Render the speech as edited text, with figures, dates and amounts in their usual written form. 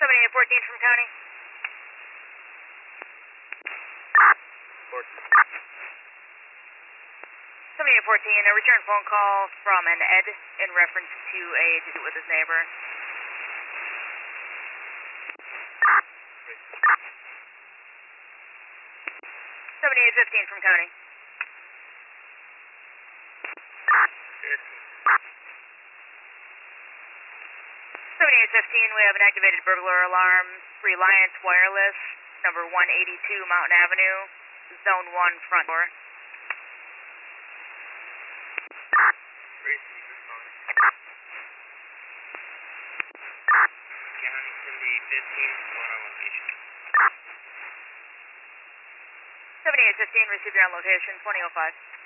7814 from County. 7814, a return phone call from an Ed in reference to a dispute with his neighbor. 7815 from County. 7815, we have an activated burglar alarm, Reliance Wireless, number 182 Mountain Avenue, Zone 1, front door. County 7815, going on location. 7815, received your on location, 2005.